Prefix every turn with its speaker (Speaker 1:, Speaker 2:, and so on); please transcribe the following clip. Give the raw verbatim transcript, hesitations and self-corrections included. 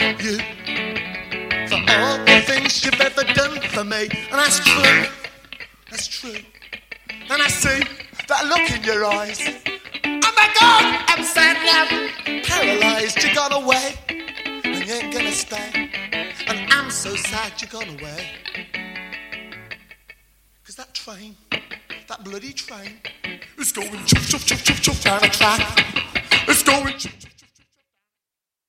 Speaker 1: you for all the things you've ever done for me. And that's true, that's true. And I see that look in your eyes. Oh my God, I'm sad now, paralyzed. You're gone away, and you ain't gonna stay. And I'm so sad you're gone away. Cause that train, that bloody train, is going chuff, chuff, chuff, chuff, chuff down the track. It's going chuff, chuff.